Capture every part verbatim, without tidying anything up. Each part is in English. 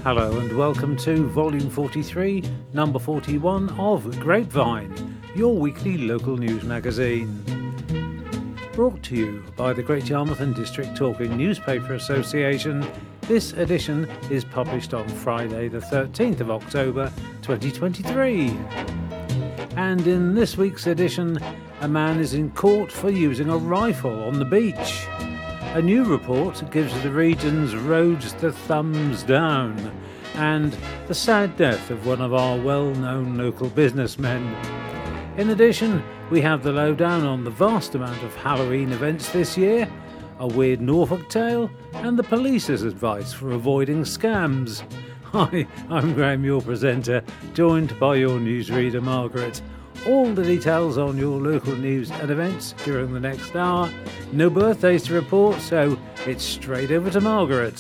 Hello and welcome to Volume forty-three, Number forty-one of Grapevine, your weekly local news magazine. Brought to you by the Great Yarmouth and District Talking Newspaper Association, this edition is published on Friday the thirteenth of October twenty twenty-three. And in this week's edition, a man is in court for using a rifle on the beach. A new report gives the region's roads the thumbs down, and the sad death of one of our well-known local businessmen. In addition, we have the lowdown on the vast amount of Halloween events this year, a weird Norfolk tale, and the police's advice for avoiding scams. Hi, I'm Graham, your presenter, joined by your newsreader Margaret. All the details on your local news and events during the next hour. No birthdays to report, so it's straight over to Margaret.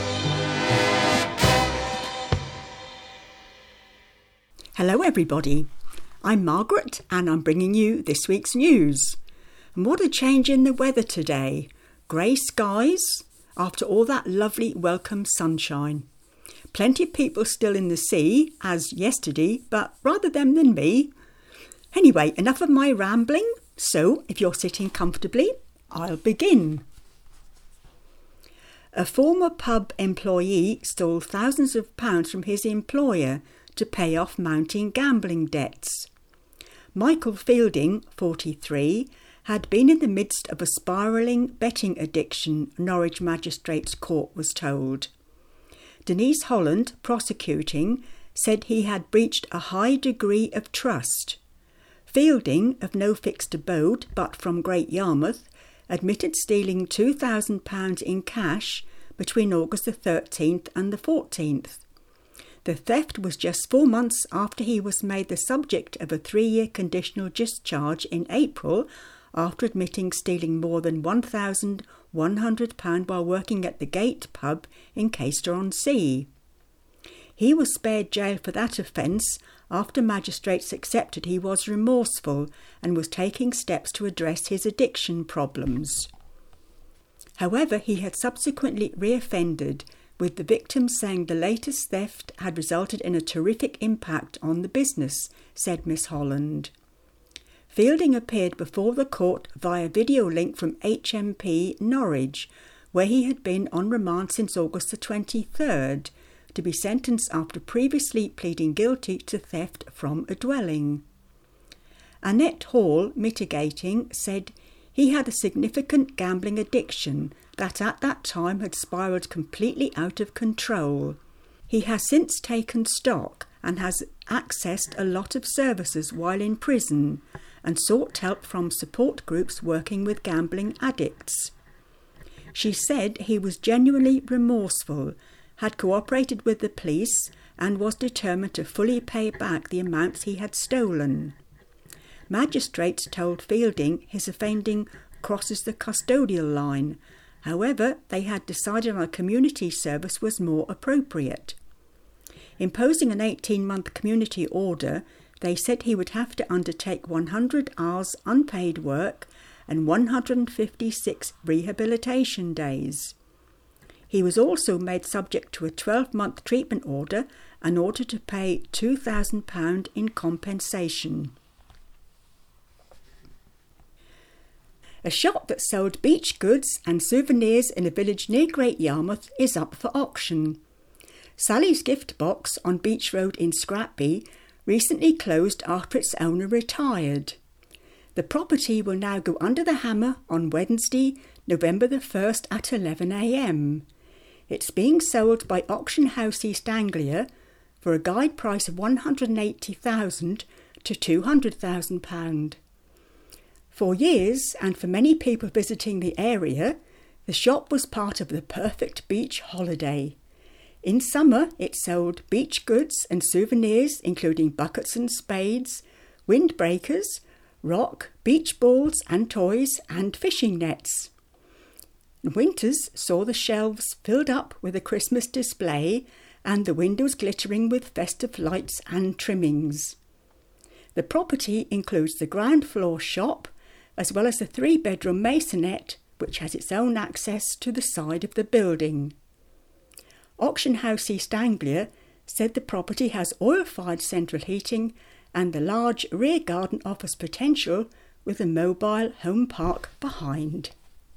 Hello everybody, I'm Margaret and I'm bringing you this week's news. And what a change in the weather today. Grey skies after all that lovely welcome sunshine. Plenty of people still in the sea as yesterday, but rather them than me. Anyway, enough of my rambling, so if you're sitting comfortably, I'll begin. A former pub employee stole thousands of pounds from his employer to pay off mounting gambling debts. Michael Fielding, forty-three, had been in the midst of a spiralling betting addiction, Norwich Magistrates Court was told. Denise Holland, prosecuting, said he had breached a high degree of trust. Fielding, of no fixed abode but from Great Yarmouth, admitted stealing two thousand pounds in cash between August the thirteenth and the fourteenth. The theft was just four months after he was made the subject of a three-year conditional discharge in April after admitting stealing more than one thousand one hundred pounds while working at the Gate pub in Caister-on-Sea. He was spared jail for that offence after magistrates accepted he was remorseful and was taking steps to address his addiction problems. However, he had subsequently reoffended, with the victim saying the latest theft had resulted in a terrific impact on the business, said Miss Holland. Fielding appeared before the court via video link from H M P Norwich, where he had been on remand since August the twenty-third, to be sentenced after previously pleading guilty to theft from a dwelling. Annette Hall, mitigating, said he had a significant gambling addiction that at that time had spiralled completely out of control. He has since taken stock and has accessed a lot of services while in prison and sought help from support groups working with gambling addicts. She said he was genuinely remorseful, had cooperated with the police and was determined to fully pay back the amounts he had stolen. Magistrates told Fielding his offending crosses the custodial line. However, they had decided on a community service was more appropriate. Imposing an eighteen-month community order, they said he would have to undertake one hundred hours unpaid work and one hundred fifty-six rehabilitation days. He was also made subject to a twelve-month treatment order in order to pay two thousand pounds in compensation. A shop that sold beach goods and souvenirs in a village near Great Yarmouth is up for auction. Sally's Gift Box on Beach Road in Scrapby recently closed after its owner retired. The property will now go under the hammer on Wednesday, November the first at eleven a m. It's being sold by Auction House East Anglia for a guide price of one hundred eighty thousand pounds to two hundred thousand pounds. For years, and for many people visiting the area, the shop was part of the perfect beach holiday. In summer, it sold beach goods and souvenirs including buckets and spades, windbreakers, rock, beach balls and toys, and fishing nets. Winters saw the shelves filled up with a Christmas display and the windows glittering with festive lights and trimmings. The property includes the ground floor shop as well as the three-bedroom masonette which has its own access to the side of the building. Auction House East Anglia said the property has oil-fired central heating and the large rear garden offers potential with a mobile home park behind.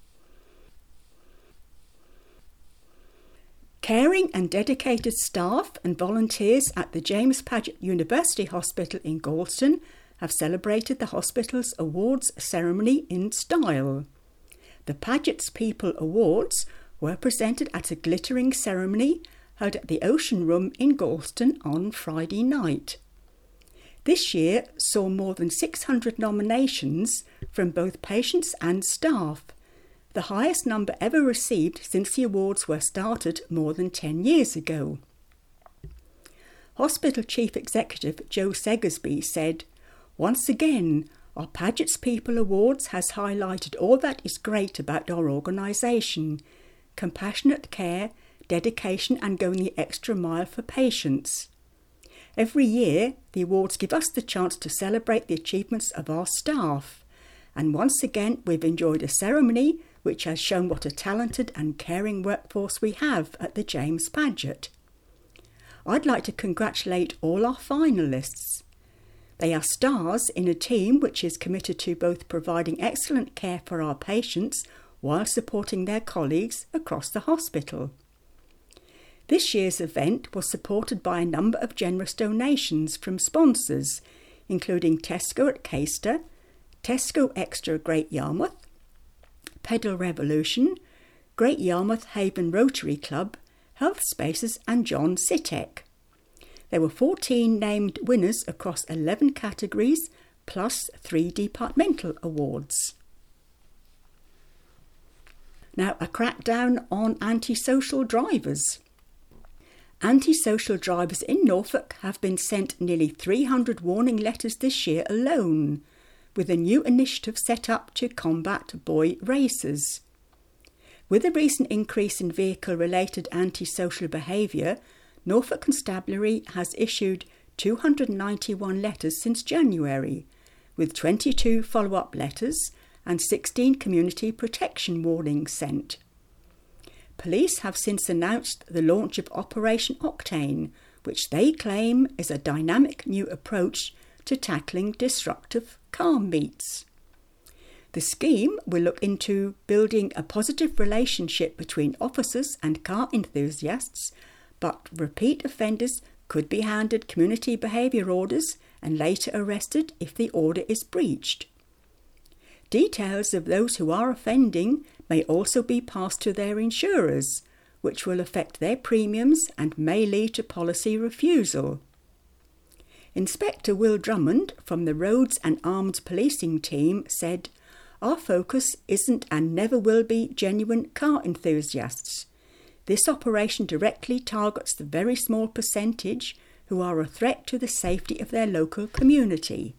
Caring and dedicated staff and volunteers at the James Paget University Hospital in Galston have celebrated the hospital's awards ceremony in style. The Paget's People Awards were presented at a glittering ceremony held at the Ocean Room in Galston on Friday night. This year saw more than six hundred nominations from both patients and staff, the highest number ever received since the awards were started more than ten years ago. Hospital Chief Executive Joe Segersby said, "Once again, our Paget's People Awards has highlighted all that is great about our organisation: compassionate care, dedication and going the extra mile for patients. Every year, the awards give us the chance to celebrate the achievements of our staff, and once again we've enjoyed a ceremony which has shown what a talented and caring workforce we have at the James Paget. I'd like to congratulate all our finalists. They are stars in a team which is committed to both providing excellent care for our patients while supporting their colleagues across the hospital." This year's event was supported by a number of generous donations from sponsors, including Tesco at Caister, Tesco Extra Great Yarmouth, Pedal Revolution, Great Yarmouth Haven Rotary Club, Health Spaces and John Sitek. There were fourteen named winners across eleven categories, plus three departmental awards. Now, a crackdown on antisocial drivers. Antisocial drivers in Norfolk have been sent nearly three hundred warning letters this year alone, with a new initiative set up to combat boy racers. With a recent increase in vehicle-related antisocial behaviour, Norfolk Constabulary has issued two hundred ninety-one letters since January, with twenty-two follow-up letters and sixteen community protection warnings sent. Police have since announced the launch of Operation Octane, which they claim is a dynamic new approach to tackling disruptive car meets. The scheme will look into building a positive relationship between officers and car enthusiasts, but repeat offenders could be handed community behaviour orders and later arrested if the order is breached. Details of those who are offending may also be passed to their insurers, which will affect their premiums and may lead to policy refusal. Inspector Will Drummond from the Roads and Armed Policing team said, "Our focus isn't and never will be genuine car enthusiasts. This operation directly targets the very small percentage who are a threat to the safety of their local community."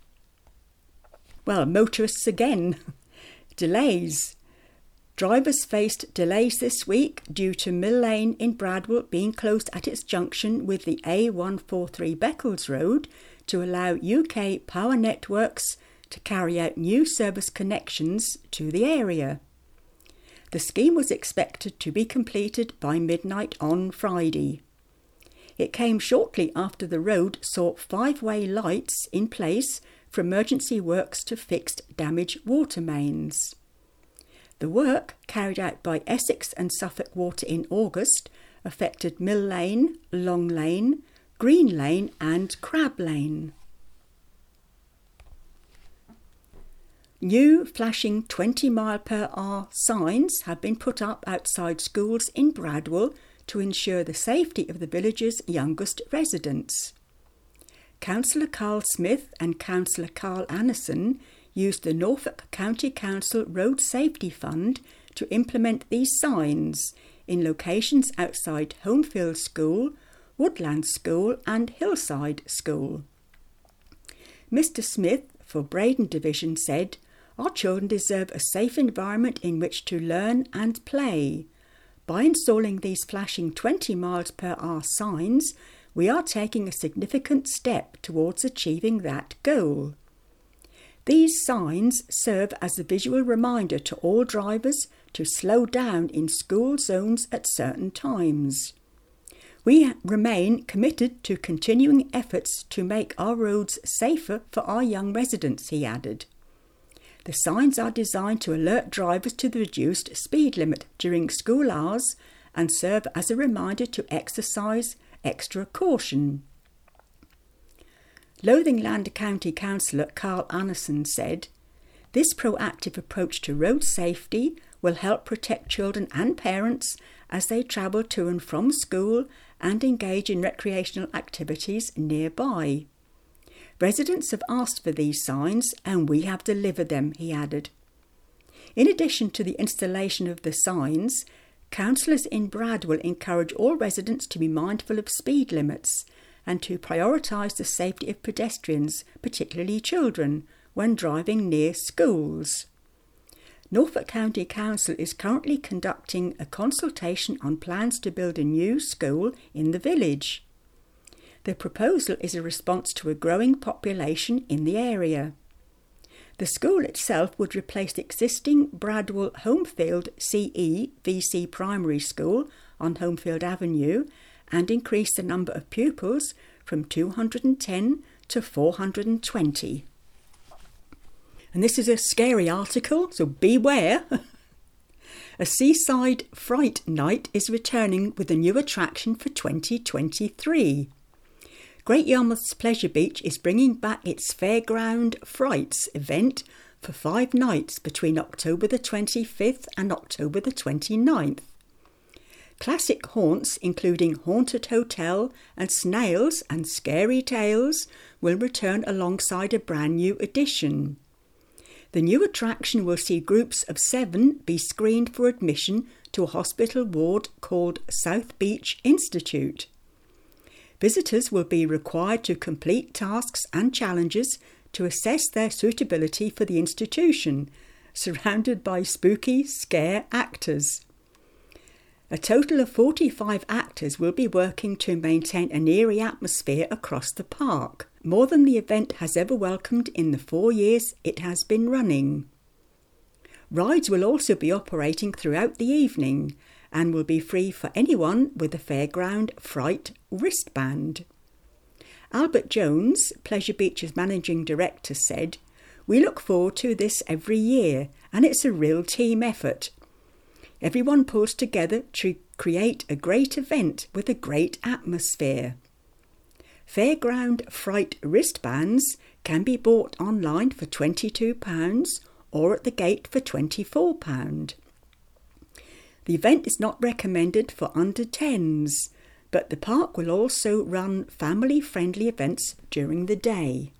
Well, motorists again. Delays. Drivers faced delays this week due to Mill Lane in Bradwell being closed at its junction with the A one forty-three Beccles Road to allow U K Power Networks to carry out new service connections to the area. The scheme was expected to be completed by midnight on Friday. It came shortly after the road saw five-way lights in place for emergency works to fix damaged water mains. The work, carried out by Essex and Suffolk Water in August, affected Mill Lane, Long Lane, Green Lane and Crab Lane. New flashing twenty mile per hour signs have been put up outside schools in Bradwell to ensure the safety of the village's youngest residents. Councillor Carl Smith and Councillor Carl Anderson used the Norfolk County Council Road Safety Fund to implement these signs in locations outside Homefield School, Woodland School and Hillside School. Mister Smith for Braden Division said, "Our children deserve a safe environment in which to learn and play. By installing these flashing twenty miles per hour signs, we are taking a significant step towards achieving that goal. These signs serve as a visual reminder to all drivers to slow down in school zones at certain times. We remain committed to continuing efforts to make our roads safer for our young residents, he added. The signs are designed to alert drivers to the reduced speed limit during school hours and serve as a reminder to exercise extra caution. Lothingland County Councillor Carl Anderson said, "This proactive approach to road safety will help protect children and parents as they travel to and from school and engage in recreational activities nearby. Residents have asked for these signs and we have delivered them," he added. In addition to the installation of the signs, councillors in Brad will encourage all residents to be mindful of speed limits and to prioritise the safety of pedestrians, particularly children, when driving near schools. Norfolk County Council is currently conducting a consultation on plans to build a new school in the village. The proposal is a response to a growing population in the area. The school itself would replace the existing Bradwell Homefield C E V C Primary School on Homefield Avenue and increase the number of pupils from two hundred ten to four hundred twenty. And this is a scary article, so beware. A Seaside Fright Night is returning with a new attraction for twenty twenty-three. Great Yarmouth's Pleasure Beach is bringing back its Fairground Frights event for five nights between October the twenty-fifth and October the twenty-ninth. Classic haunts, including Haunted Hotel and Snails and Scary Tales, will return alongside a brand new addition. The new attraction will see groups of seven be screened for admission to a hospital ward called South Beach Institute. Visitors will be required to complete tasks and challenges to assess their suitability for the institution, surrounded by spooky scare actors. A total of forty-five actors will be working to maintain an eerie atmosphere across the park, more than the event has ever welcomed in the four years it has been running. Rides will also be operating throughout the evening and will be free for anyone with a Fairground Fright wristband. Albert Jones, Pleasure Beach's managing director, said, "We look forward to this every year and it's a real team effort. Everyone pulls together to create a great event with a great atmosphere." Fairground Fright wristbands can be bought online for twenty-two pounds or at the gate for twenty-four pounds. The event is not recommended for under tens, but the park will also run family-friendly events during the day.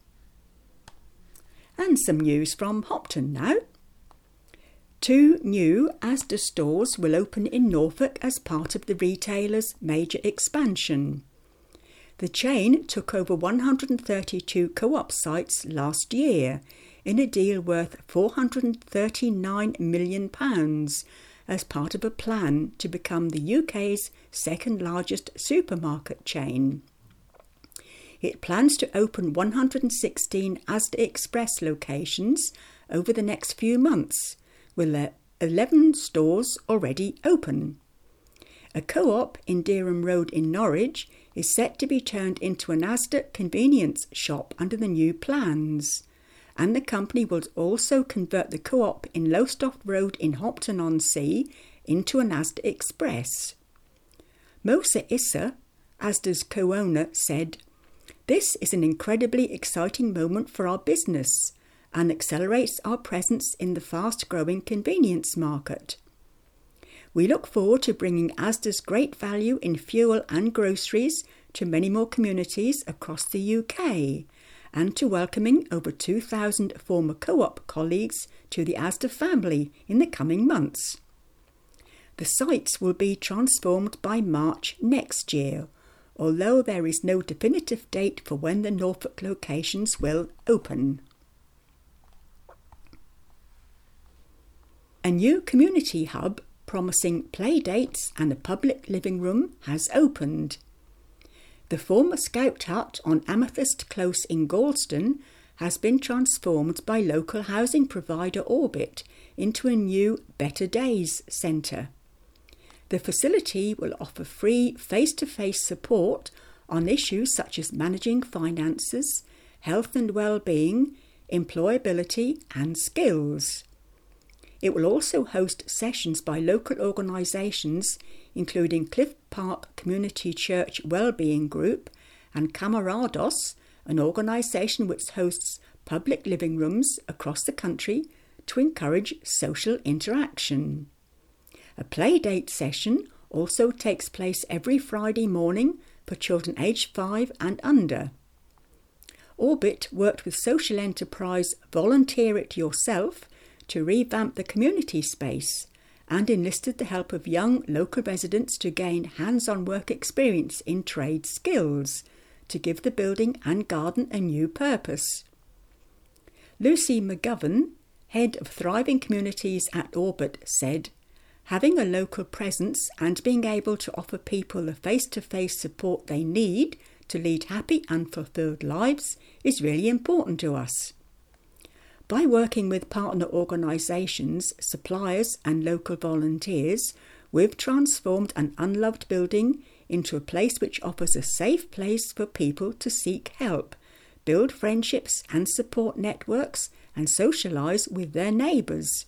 And some news from Hopton now. Two new Asda stores will open in Norfolk as part of the retailer's major expansion. The chain took over one hundred thirty-two co-op sites last year in a deal worth four hundred thirty-nine million pounds as part of a plan to become the U K's second largest supermarket chain. It plans to open one hundred sixteen Asda Express locations over the next few months, with their eleven stores already open. A co-op in Dereham Road in Norwich is set to be turned into an Asda convenience shop under the new plans, and the company will also convert the co-op in Lowestoft Road in Hopton-on-Sea into an Asda Express. Mosa Issa, Asda's co-owner, said, "This is an incredibly exciting moment for our business and accelerates our presence in the fast-growing convenience market. We look forward to bringing Asda's great value in fuel and groceries to many more communities across the U K and to welcoming over two thousand former co-op colleagues to the Asda family in the coming months. The sites will be transformed by March next year, although there is no definitive date for when the Norfolk locations will open." A new community hub promising play dates and a public living room has opened. The former Scout Hut on Amethyst Close in Galston has been transformed by local housing provider Orbit into a new Better Days centre. The facility will offer free face-to-face support on issues such as managing finances, health and well-being, employability and skills. It will also host sessions by local organisations including Cliff Park Community Church Wellbeing Group and Camarados, an organisation which hosts public living rooms across the country to encourage social interaction. A playdate session also takes place every Friday morning for children aged five and under. Orbit worked with social enterprise Volunteer It Yourself to revamp the community space and enlisted the help of young local residents to gain hands-on work experience in trade skills to give the building and garden a new purpose. Lucy McGovern, head of Thriving Communities at Orbit, said, "Having a local presence and being able to offer people the face-to-face support they need to lead happy and fulfilled lives is really important to us. By working with partner organisations, suppliers and local volunteers, we've transformed an unloved building into a place which offers a safe place for people to seek help, build friendships and support networks and socialise with their neighbours."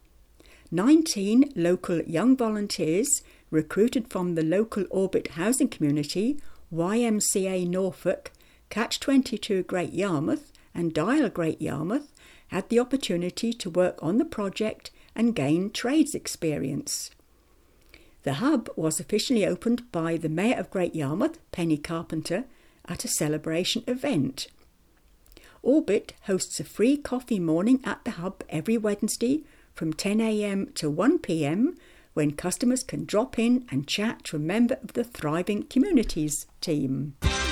nineteen local young volunteers recruited from the local Orbit housing community, Y M C A Norfolk, Catch twenty-two Great Yarmouth and Dial Great Yarmouth had the opportunity to work on the project and gain trades experience. The hub was officially opened by the Mayor of Great Yarmouth, Penny Carpenter, at a celebration event. Orbit hosts a free coffee morning at the hub every Wednesday from ten a m to one p m when customers can drop in and chat to a member of the Thriving Communities team.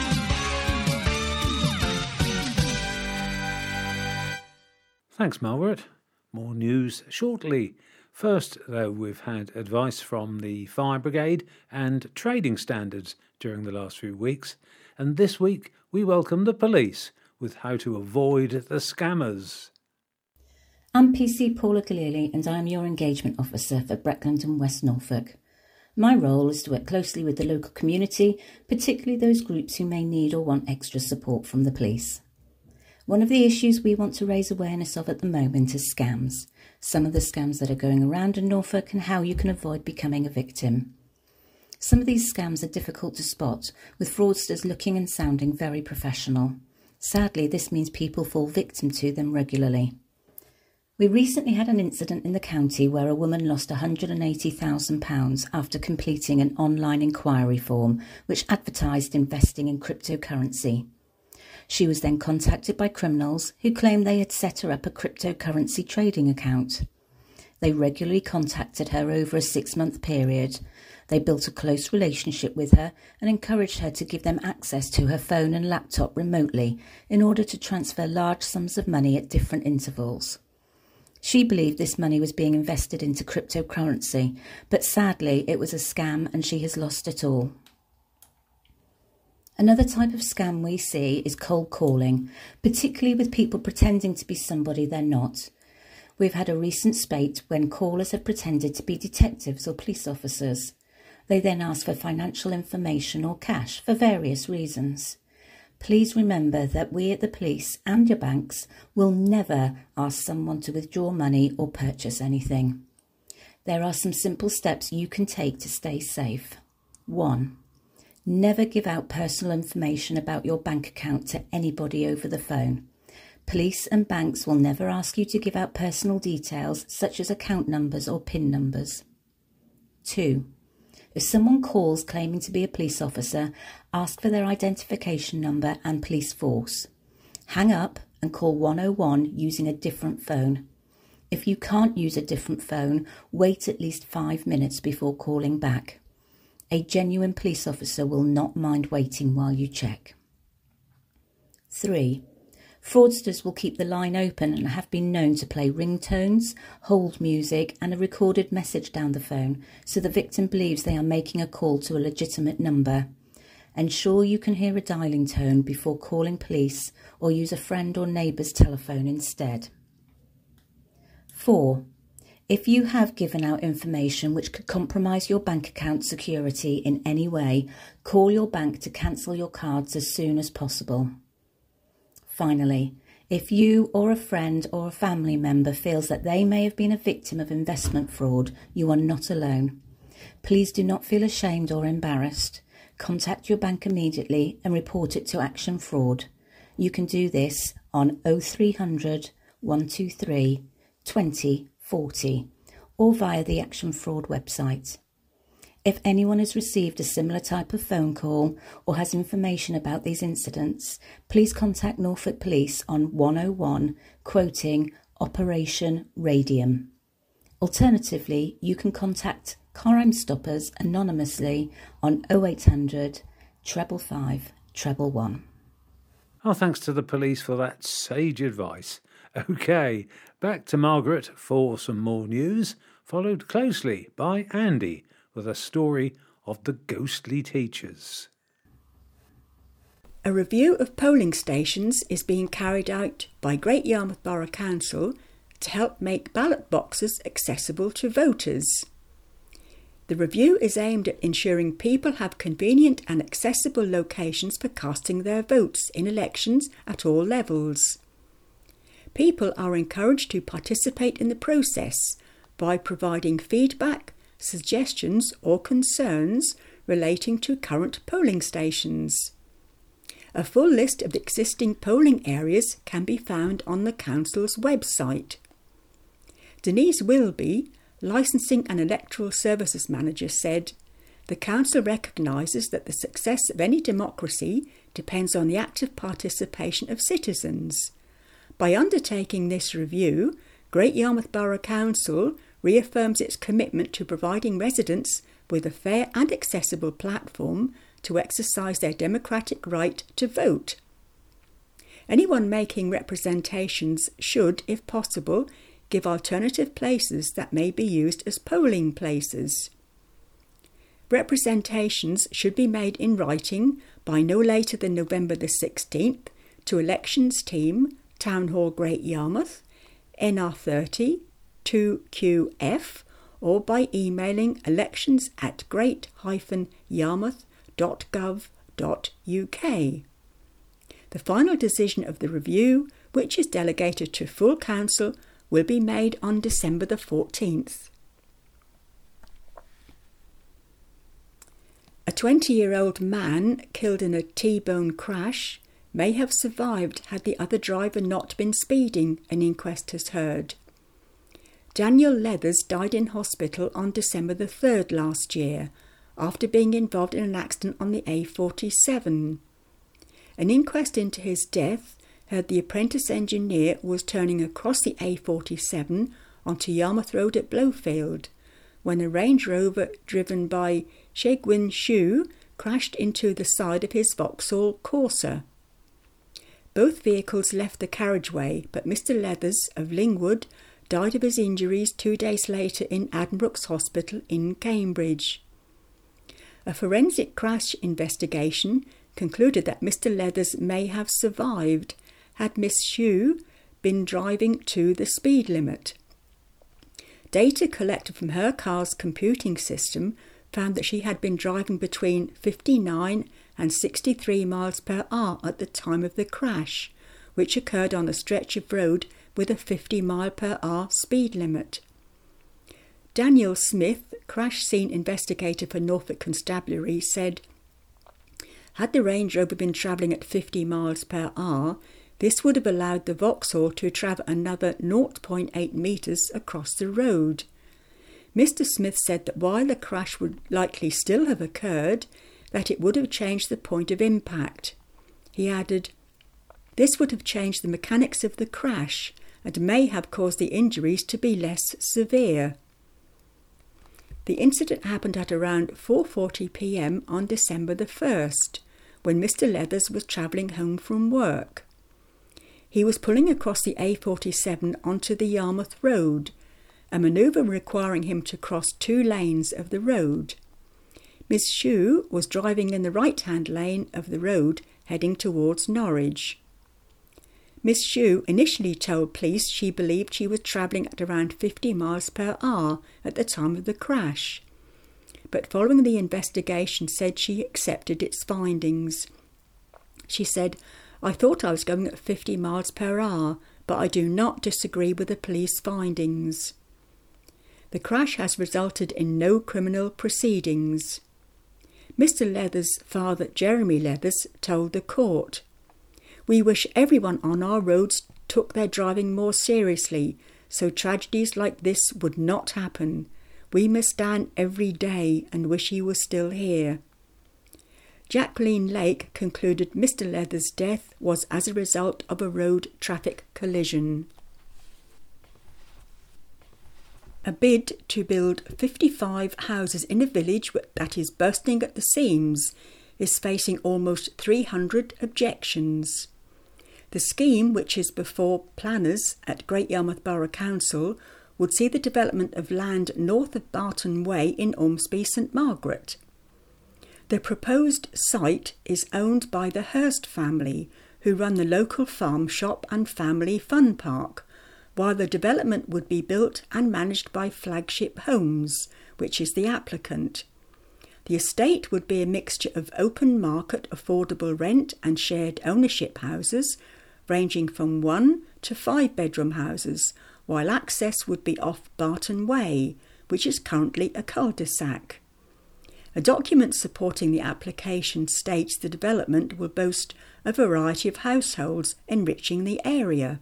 Thanks, Margaret. More news shortly. First, though, we've had advice from the Fire Brigade and trading standards during the last few weeks. And this week, we welcome the police with how to avoid the scammers. I'm P C Paula Galili and I am your engagement officer for Breckland and West Norfolk. My role is to work closely with the local community, particularly those groups who may need or want extra support from the police. One of the issues we want to raise awareness of at the moment is scams. Some of the scams that are going around in Norfolk and how you can avoid becoming a victim. Some of these scams are difficult to spot, with fraudsters looking and sounding very professional. Sadly, this means people fall victim to them regularly. We recently had an incident in the county where a woman lost one hundred eighty thousand pounds after completing an online inquiry form which advertised investing in cryptocurrency. She was then contacted by criminals who claimed they had set her up a cryptocurrency trading account. They regularly contacted her over a six-month period. They built a close relationship with her and encouraged her to give them access to her phone and laptop remotely in order to transfer large sums of money at different intervals. She believed this money was being invested into cryptocurrency, but sadly it was a scam and she has lost it all. Another type of scam we see is cold calling, particularly with people pretending to be somebody they're not. We've had a recent spate when callers have pretended to be detectives or police officers. They then ask for financial information or cash for various reasons. Please remember that we at the police and your banks will never ask someone to withdraw money or purchase anything. There are some simple steps you can take to stay safe. one. Never give out personal information about your bank account to anybody over the phone. Police and banks will never ask you to give out personal details such as account numbers or PIN numbers. two. If someone calls claiming to be a police officer, ask for their identification number and police force. Hang up and call one oh one using a different phone. If you can't use a different phone, wait at least five minutes before calling back. A genuine police officer will not mind waiting while you check. three. Fraudsters will keep the line open and have been known to play ringtones, hold music and a recorded message down the phone so the victim believes they are making a call to a legitimate number. Ensure you can hear a dialing tone before calling police or use a friend or neighbour's telephone instead. four. If you have given out information which could compromise your bank account security in any way, call your bank to cancel your cards as soon as possible. Finally, if you or a friend or a family member feels that they may have been a victim of investment fraud, you are not alone. Please do not feel ashamed or embarrassed. Contact your bank immediately and report it to Action Fraud. You can do this on oh three hundred, one two three, twenty forty or via the Action Fraud website. If anyone has received a similar type of phone call or has information about these incidents, please contact Norfolk Police on one oh one, quoting Operation Radium. Alternatively, you can contact Crime Stoppers anonymously on oh eight hundred, five five five, one one one. Our thanks to the police for that sage advice. OK, back to Margaret for some more news, followed closely by Andy with a story of the ghostly teachers. A review of polling stations is being carried out by Great Yarmouth Borough Council to help make ballot boxes accessible to voters. The review is aimed at ensuring people have convenient and accessible locations for casting their votes in elections at all levels. People are encouraged to participate in the process by providing feedback, suggestions or concerns relating to current polling stations. A full list of the existing polling areas can be found on the Council's website. Denise Wilby, Licensing and Electoral Services Manager, said, "The Council recognises that the success of any democracy depends on the active participation of citizens. By undertaking this review, Great Yarmouth Borough Council reaffirms its commitment to providing residents with a fair and accessible platform to exercise their democratic right to vote. Anyone making representations should, if possible, give alternative places that may be used as polling places. Representations should be made in writing by no later than November the sixteenth to Elections Team, Town Hall, Great Yarmouth, N R thirty, two Q F, or by emailing elections at great yarmouth dot gov dot U K. The final decision of the review, which is delegated to full council, will be made on December the fourteenth. A twenty-year-old man killed in a T-bone crash may have survived had the other driver not been speeding, an inquest has heard. Daniel Leathers died in hospital on December the third last year after being involved in an accident on the A forty-seven. An inquest into his death heard the apprentice engineer was turning across the A forty-seven onto Yarmouth Road at Blowfield when a Range Rover driven by Shegwin Shu crashed into the side of his Vauxhall Corsa. Both vehicles left the carriageway, but Mister Leathers of Lingwood died of his injuries two days later in Addenbrooke's Hospital in Cambridge. A forensic crash investigation concluded that Mister Leathers may have survived had Miss Shu been driving to the speed limit. Data collected from her car's computing system found that she had been driving between fifty-nine and sixty-three miles per hour at the time of the crash, which occurred on a stretch of road with a fifty mile per hour speed limit. Daniel Smith, crash scene investigator for Norfolk Constabulary, said, "Had the Range Rover been travelling at fifty miles per hour, this would have allowed the Vauxhall to travel another zero point eight metres across the road." Mister Smith said that while the crash would likely still have occurred, that it would have changed the point of impact. He added, "This would have changed the mechanics of the crash and may have caused the injuries to be less severe." The incident happened at around four forty p m on December the first, when Mister Leathers was travelling home from work. He was pulling across the A forty-seven onto the Yarmouth Road, a manoeuvre requiring him to cross two lanes of the road. Miss Shu was driving in the right-hand lane of the road heading towards Norwich. Miss Shue initially told police she believed she was travelling at around fifty miles per hour at the time of the crash, but following the investigation said she accepted its findings. She said, "I thought I was going at fifty miles per hour, but I do not disagree with the police findings." The crash has resulted in no criminal proceedings. Mister Leathers' father, Jeremy Leathers, told the court, "We wish everyone on our roads took their driving more seriously, so tragedies like this would not happen. We miss Dan every day and wish he was still here." Jacqueline Lake concluded Mister Leathers' death was as a result of a road traffic collision. A bid to build fifty-five houses in a village that is bursting at the seams is facing almost three hundred objections. The scheme, which is before planners at Great Yarmouth Borough Council, would see the development of land north of Barton Way in Ormsby St Margaret. The proposed site is owned by the Hurst family, who run the local farm shop and family fun park, while the development would be built and managed by Flagship Homes, which is the applicant. The estate would be a mixture of open market affordable rent and shared ownership houses, ranging from one to five bedroom houses, while access would be off Barton Way, which is currently a cul-de-sac. A document supporting the application states the development will boast a variety of households, enriching the area.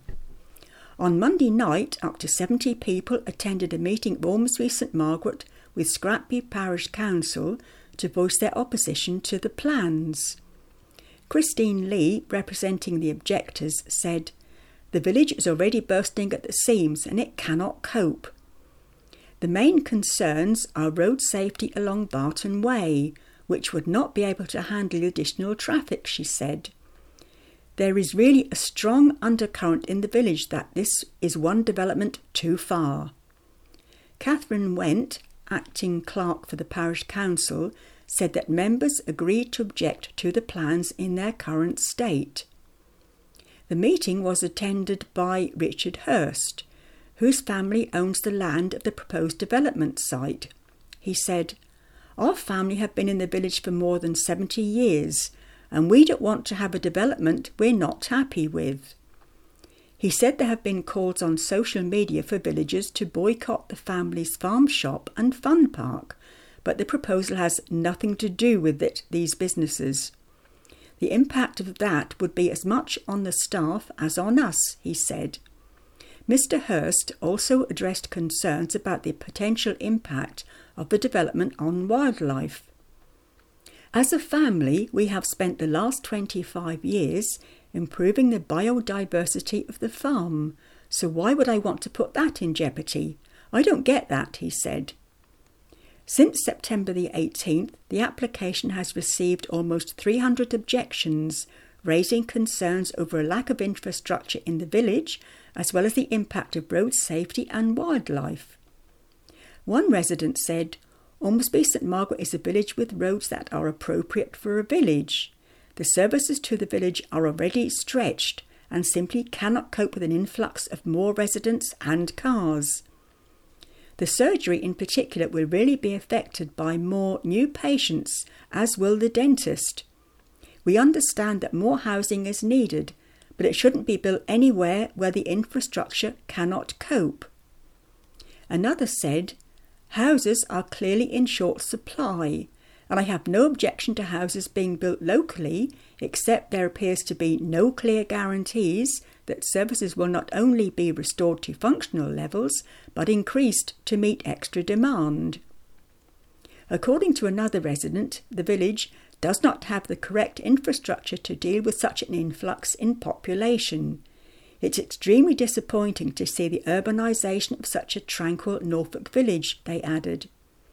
On Monday night, up to seventy people attended a meeting at Ormsby St Margaret with Scrapby Parish Council to voice their opposition to the plans. Christine Lee, representing the objectors, said, "The village is already bursting at the seams and it cannot cope. The main concerns are road safety along Barton Way, which would not be able to handle additional traffic," she said. "There is really a strong undercurrent in the village that this is one development too far." Catherine Went, acting clerk for the parish council, said that members agreed to object to the plans in their current state. The meeting was attended by Richard Hurst, whose family owns the land of the proposed development site. He said, "Our family have been in the village for more than seventy years, and we don't want to have a development we're not happy with." He said there have been calls on social media for villagers to boycott the family's farm shop and fun park, but the proposal has nothing to do with it, these businesses. "The impact of that would be as much on the staff as on us," he said. Mister Hurst also addressed concerns about the potential impact of the development on wildlife. "As a family, we have spent the last twenty-five years improving the biodiversity of the farm, so why would I want to put that in jeopardy? I don't get that," he said. Since September the eighteenth, the application has received almost three hundred objections, raising concerns over a lack of infrastructure in the village, as well as the impact of road safety and wildlife. One resident said, "Ormsby St Margaret is a village with roads that are appropriate for a village. The services to the village are already stretched and simply cannot cope with an influx of more residents and cars. The surgery in particular will really be affected by more new patients, as will the dentist. We understand that more housing is needed, but it shouldn't be built anywhere where the infrastructure cannot cope." Another said, "Houses are clearly in short supply, and I have no objection to houses being built locally, except there appears to be no clear guarantees that services will not only be restored to functional levels, but increased to meet extra demand." According to another resident, the village does not have the correct infrastructure to deal with such an influx in population. "It's extremely disappointing to see the urbanisation of such a tranquil Norfolk village," they added.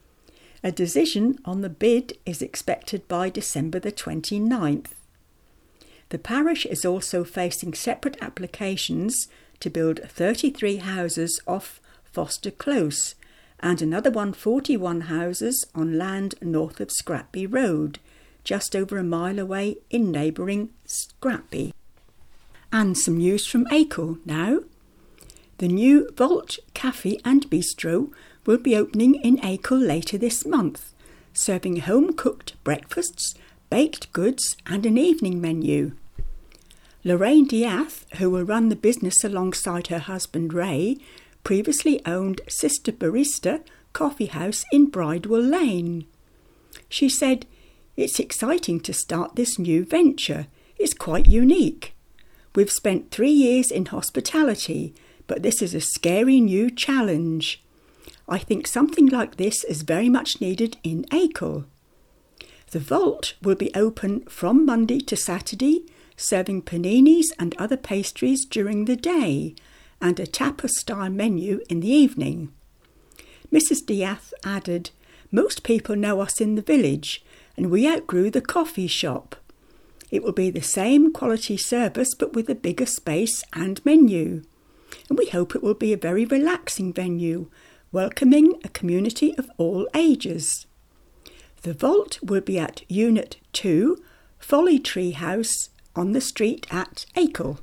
A decision on the bid is expected by December the twenty-ninth. The parish is also facing separate applications to build thirty-three houses off Foster Close and another one hundred forty-one houses on land north of Scrapby Road, just over a mile away in neighbouring Scrapby. And some news from Acle now. The new Vault Cafe and Bistro will be opening in Acle later this month, serving home-cooked breakfasts, baked goods and an evening menu. Lorraine Diath, who will run the business alongside her husband Ray, previously owned Sister Barista Coffee House in Bridewell Lane. She said, "It's exciting to start this new venture. It's quite unique. We've spent three years in hospitality, but this is a scary new challenge. I think something like this is very much needed in Acle." The Vault will be open from Monday to Saturday, serving paninis and other pastries during the day, and a tapas-style menu in the evening. Missus Diath added, "Most people know us in the village, and we outgrew the coffee shop. It will be the same quality service but with a bigger space and menu. And we hope it will be a very relaxing venue, welcoming a community of all ages." The Vault will be at Unit two, Folly Tree House, on the street at Acle.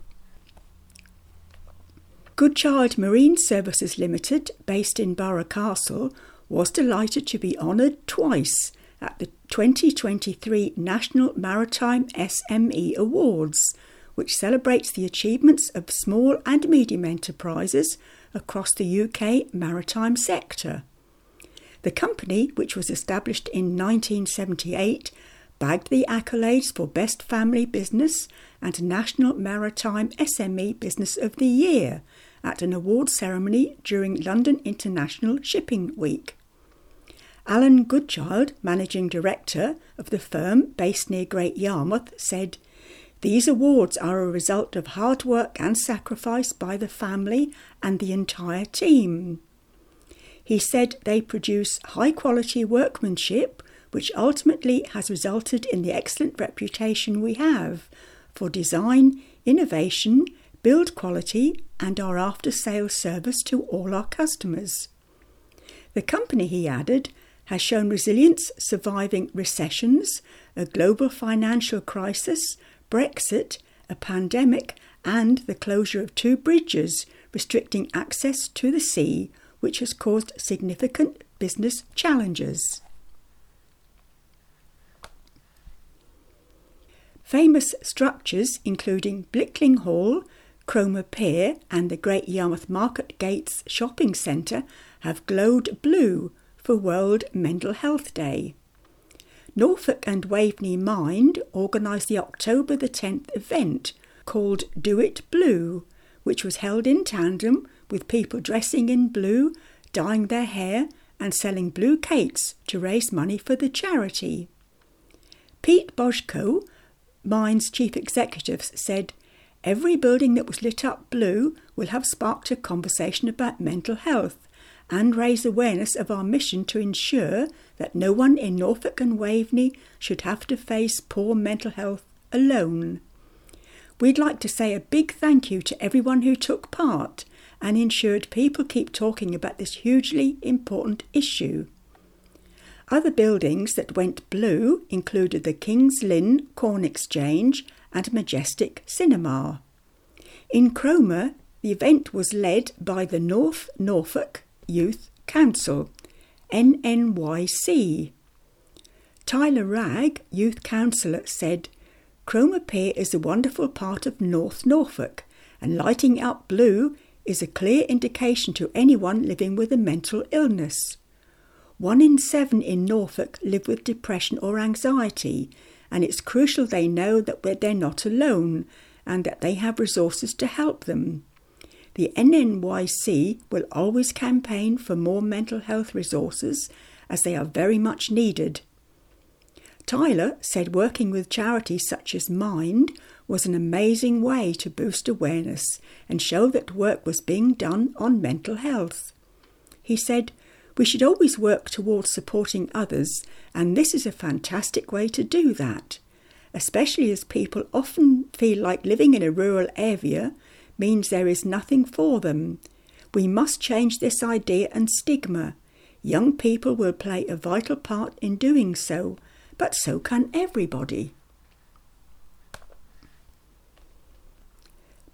Goodchild Marine Services Limited, based in Borough Castle, was delighted to be honoured twice at the twenty twenty-three National Maritime S M E Awards, which celebrates the achievements of small and medium enterprises across the U K maritime sector. The company, which was established in nineteen seventy-eight, bagged the accolades for Best Family Business and National Maritime S M E Business of the Year at an award ceremony during London International Shipping Week. Alan Goodchild, Managing Director of the firm based near Great Yarmouth, said, "These awards are a result of hard work and sacrifice by the family and the entire team." He said they produce high-quality workmanship, which ultimately has resulted in the excellent reputation we have for design, innovation, build quality and our after-sales service to all our customers. The company, he added, has shown resilience surviving recessions, a global financial crisis, Brexit, a pandemic and the closure of two bridges restricting access to the sea, which has caused significant business challenges. Famous structures including Blickling Hall, Cromer Pier and the Great Yarmouth Market Gates Shopping Centre have glowed blue for World Mental Health Day. Norfolk and Waveney Mind organised the October the tenth event called Do It Blue, which was held in tandem with people dressing in blue, dyeing their hair and selling blue cakes to raise money for the charity. Pete Boschko, Mind's chief executive, said, "Every building that was lit up blue will have sparked a conversation about mental health and raise awareness of our mission to ensure that no one in Norfolk and Waveney should have to face poor mental health alone. We'd like to say a big thank you to everyone who took part and ensured people keep talking about this hugely important issue." Other buildings that went blue included the King's Lynn Corn Exchange and Majestic Cinema. In Cromer, the event was led by the North Norfolk Youth Council, N N Y C. Tyler Ragg, Youth Councillor, said, "Cromer Pier is a wonderful part of North Norfolk, and lighting up blue is a clear indication to anyone living with a mental illness. One in seven in Norfolk live with depression or anxiety, and it's crucial they know that they're not alone and that they have resources to help them. The N N Y C will always campaign for more mental health resources as they are very much needed." Tyler said working with charities such as Mind was an amazing way to boost awareness and show that work was being done on mental health. He said, "We should always work towards supporting others, and this is a fantastic way to do that, especially as people often feel like living in a rural area means there is nothing for them. We must change this idea and stigma. Young people will play a vital part in doing so, but so can everybody."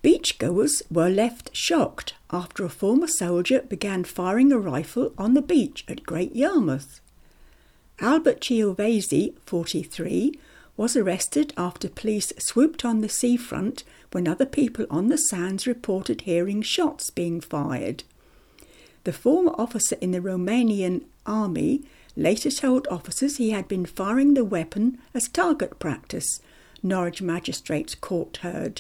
beachgoers were left shocked after a former soldier began firing a rifle on the beach at Great Yarmouth. Albert Chiovesi, forty-three, was arrested after police swooped on the seafront when other people on the sands reported hearing shots being fired. The former officer in the Romanian army later told officers he had been firing the weapon as target practice, Norwich Magistrates Court heard.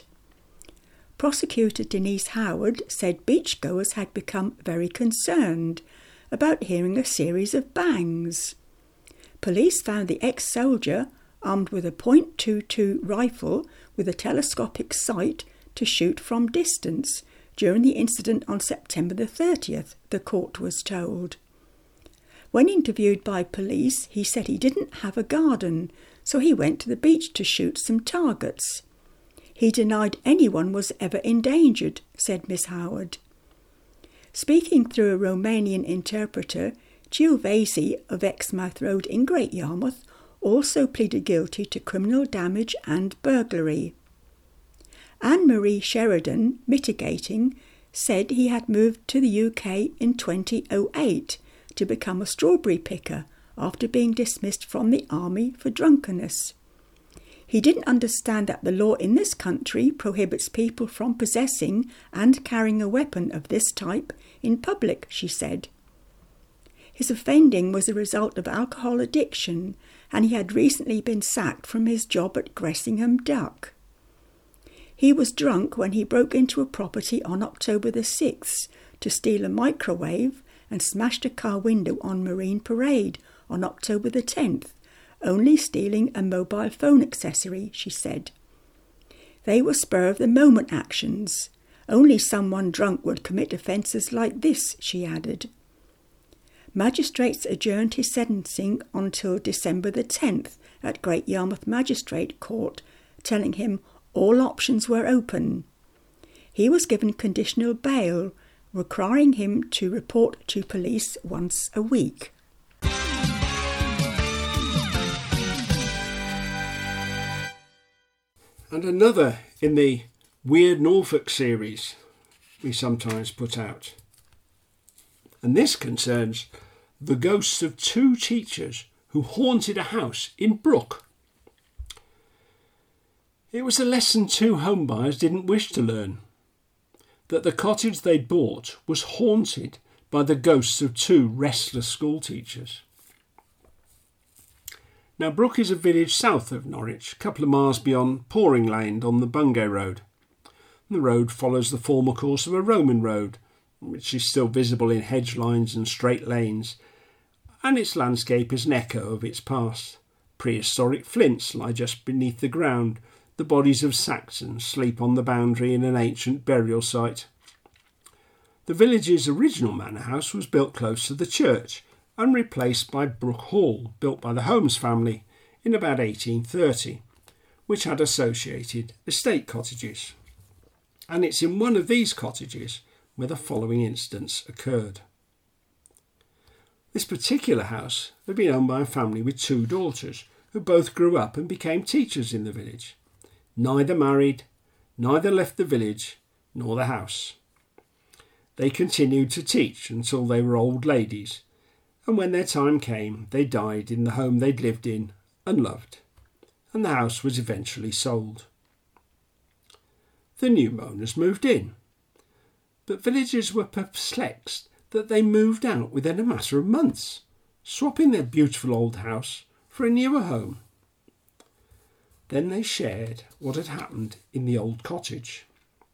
Prosecutor Denise Howard said beachgoers had become very concerned about hearing a series of bangs. Police found the ex-soldier armed with a point two two rifle with a telescopic sight to shoot from distance during the incident on September the thirtieth, the court was told. When interviewed by police, he said he didn't have a garden, so he went to the beach to shoot some targets. He denied anyone was ever endangered, said Miss Howard. Speaking through a Romanian interpreter, Chiovesi of Exmouth Road in Great Yarmouth also pleaded guilty to criminal damage and burglary. Anne-Marie Sheridan, mitigating, said he had moved to the U K in two thousand eight to become a strawberry picker after being dismissed from the army for drunkenness. He didn't understand that the law in this country prohibits people from possessing and carrying a weapon of this type in public, she said. His offending was a result of alcohol addiction, and he had recently been sacked from his job at Gressingham Duck. He was drunk when he broke into a property on October the sixth to steal a microwave and smashed a car window on Marine Parade on October the tenth, only stealing a mobile phone accessory, she said. They were spur-of-the-moment actions. Only someone drunk would commit offences like this, she added. Magistrates adjourned his sentencing until December the tenth at Great Yarmouth Magistrate Court, telling him all options were open. He was given conditional bail, requiring him to report to police once a week. And another in the Weird Norfolk series we sometimes put out. And this concerns the ghosts of two teachers who haunted a house in Brook. It was a lesson two homebuyers didn't wish to learn, that the cottage they'd bought was haunted by the ghosts of two restless school teachers. Now, Brook is a village south of Norwich, a couple of miles beyond Poring Lane on the Bungay Road. The road follows the former course of a Roman road, which is still visible in hedge lines and straight lanes, and its landscape is an echo of its past. Prehistoric flints lie just beneath the ground. The bodies of Saxons sleep on the boundary in an ancient burial site. The village's original manor house was built close to the church and replaced by Brook Hall, built by the Holmes family in about eighteen thirty, which had associated estate cottages. And it's in one of these cottages where the following incidents occurred. This particular house had been owned by a family with two daughters who both grew up and became teachers in the village. Neither married, neither left the village nor the house. They continued to teach until they were old ladies, and when their time came, they died in the home they'd lived in and loved, and the house was eventually sold. The new owners moved in, but villagers were perplexed that they moved out within a matter of months, swapping their beautiful old house for a newer home. Then they shared what had happened in the old cottage.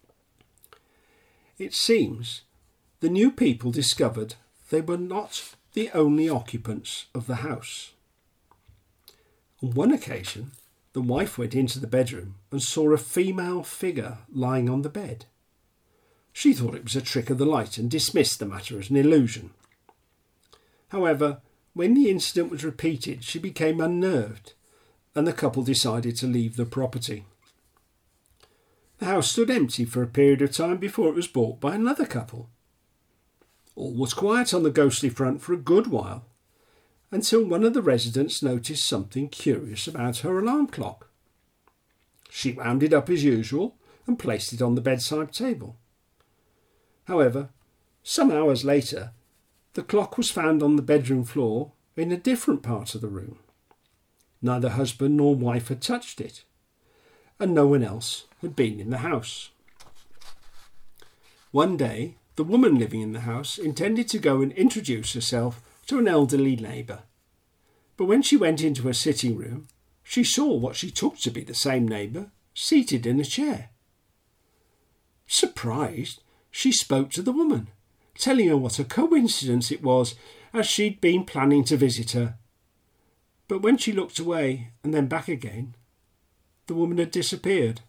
It seems the new people discovered they were not the only occupants of the house. On one occasion, the wife went into the bedroom and saw a female figure lying on the bed. She thought it was a trick of the light and dismissed the matter as an illusion. However, when the incident was repeated, she became unnerved, and the couple decided to leave the property. The house stood empty for a period of time before it was bought by another couple. All was quiet on the ghostly front for a good while, until one of the residents noticed something curious about her alarm clock. She wound it up as usual and placed it on the bedside table. However, some hours later, the clock was found on the bedroom floor in a different part of the room. Neither husband nor wife had touched it, and no one else had been in the house. One day, the woman living in the house intended to go and introduce herself to an elderly neighbour. But when she went into her sitting room, she saw what she took to be the same neighbour seated in a chair. Surprised, she spoke to the woman, telling her what a coincidence it was, as she'd been planning to visit her. But when she looked away and then back again, the woman had disappeared.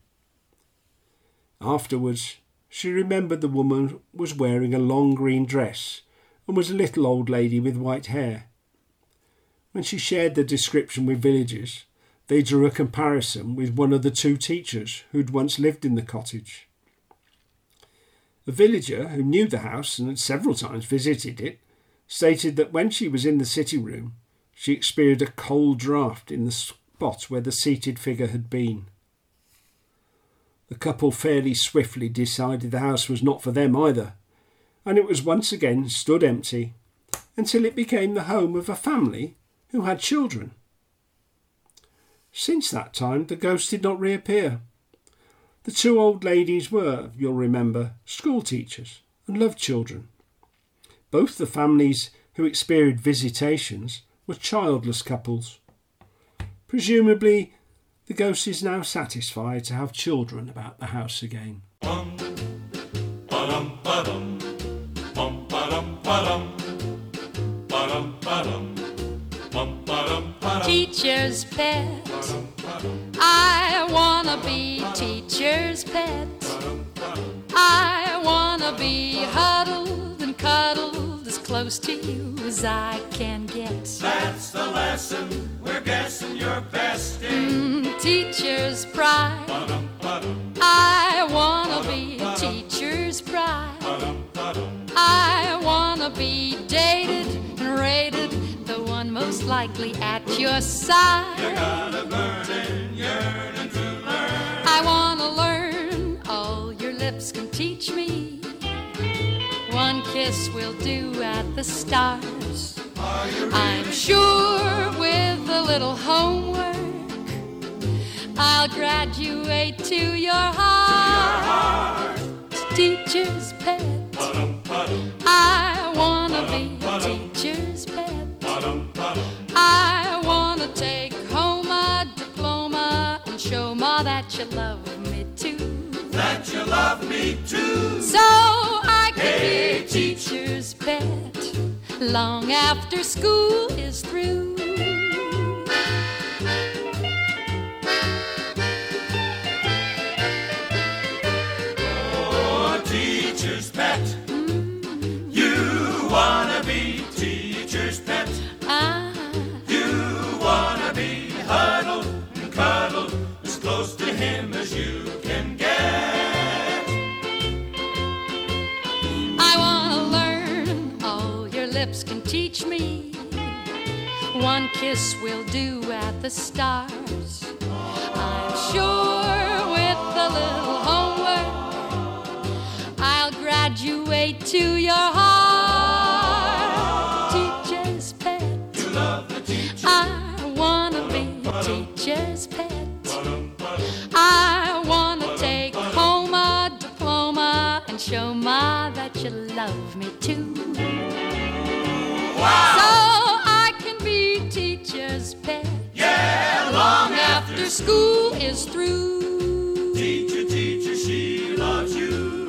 Afterwards, she remembered the woman was wearing a long green dress and was a little old lady with white hair. When she shared the description with villagers, they drew a comparison with one of the two teachers who'd once lived in the cottage. A villager who knew the house and had several times visited it stated that when she was in the sitting room, she experienced a cold draught in the spot where the seated figure had been. The couple fairly swiftly decided the house was not for them either, and it was once again stood empty until it became the home of a family who had children. Since that time, the ghost did not reappear. The two old ladies were, you'll remember, school teachers and loved children. Both the families who experienced visitations were childless couples. Presumably, the ghost is now satisfied to have children about the house again. Teacher's pet, I wanna be teacher's pet. I wanna be huddled and cuddled as close to you as I can get. That's the lesson we're guessing you're best in. Mm, teacher's pride, I wanna be teacher's pride. I wanna be dated and rated, the one most likely at your side. You got a burning yearning to learn. I wanna learn all your lips can teach me. One kiss will do at the stars. I'm sure with a little homework I'll graduate to your heart. Teacher's pet, I wanna be a teacher's pet. I wanna take home a diploma and show Ma that you love me too. That you love me too. So I can Hey, be a teacher's pet long after school is through. Oh, teacher's pet. Mm. You wanna be teacher's pet. Ah. You wanna be huddled and cuddled as close to him as you can get. I wanna learn all your lips can teach me. One kiss will do at the stars. I'm sure with a little homework I'll graduate to your heart. Teacher's pet, You love the teacher. I wanna be a teacher's pet. I wanna take home a diploma and show Ma that you love me too. Wow. So I can be teacher's pet. Yeah, Long after school is through. Teacher, teacher, she loves you.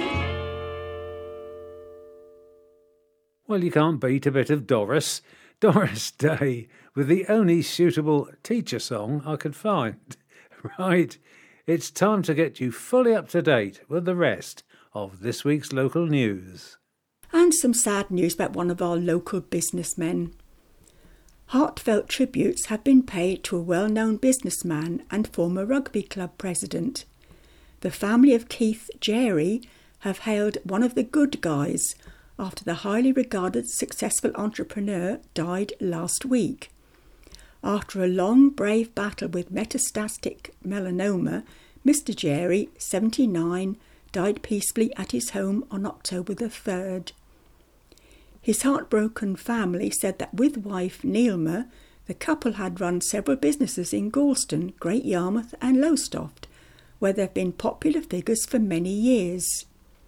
Well, you can't beat a bit of Doris. Doris Day, with the only suitable teacher song I could find. Right, it's time to get you fully up to date with the rest of this week's local news. And some sad news about one of our local businessmen. Heartfelt tributes have been paid to a well-known businessman and former rugby club president. The family of Keith Jerry have hailed one of the good guys after the highly regarded successful entrepreneur died last week. After a long, brave battle with metastatic melanoma, Mister Jerry, seventy-nine, died peacefully at his home on October the third. His heartbroken family said that with wife Neilma, the couple had run several businesses in Gorleston, Great Yarmouth and Lowestoft, where they've been popular figures for many years.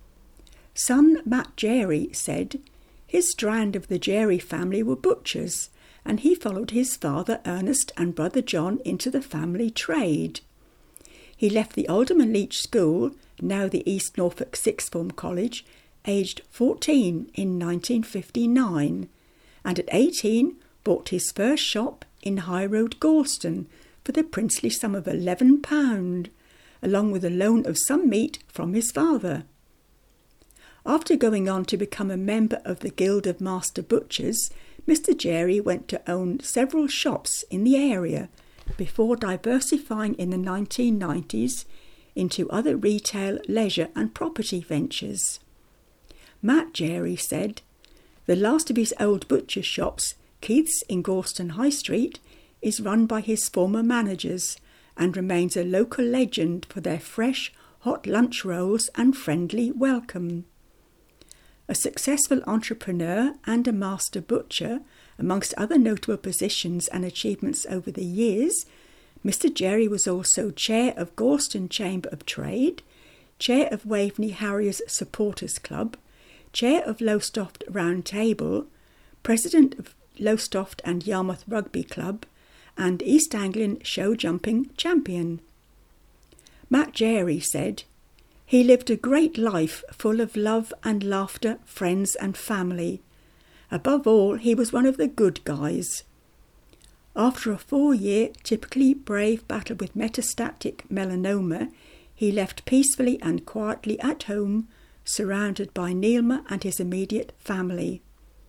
Son Matt Jerry said his strand of the Jerry family were butchers, and he followed his father Ernest and brother John into the family trade. He left the Alderman Leach School, now the East Norfolk Sixth Form College, aged fourteen in nineteen fifty-nine, and at eighteen bought his first shop in High Road, Gorleston, for the princely sum of eleven pounds, along with a loan of some meat from his father. After going on to become a member of the Guild of Master Butchers, Mister Jerry went to own several shops in the area before diversifying in the nineteen nineties into other retail, leisure and property ventures. Matt Jerry said, "The last of his old butcher shops, Keith's in Gorleston High Street, is run by his former managers and remains a local legend for their fresh, hot lunch rolls and friendly welcome." A successful entrepreneur and a master butcher, amongst other notable positions and achievements over the years, Mister Jerry was also chair of Gorleston Chamber of Trade, chair of Waveney Harriers Supporters Club, chair of Lowestoft Round Table, president of Lowestoft and Yarmouth Rugby Club, and East Anglian show jumping champion. Matt Jerry said, "He lived a great life full of love and laughter, friends and family. Above all, he was one of the good guys." After a four-year, typically brave battle with metastatic melanoma, he left peacefully and quietly at home, surrounded by Neilma and his immediate family.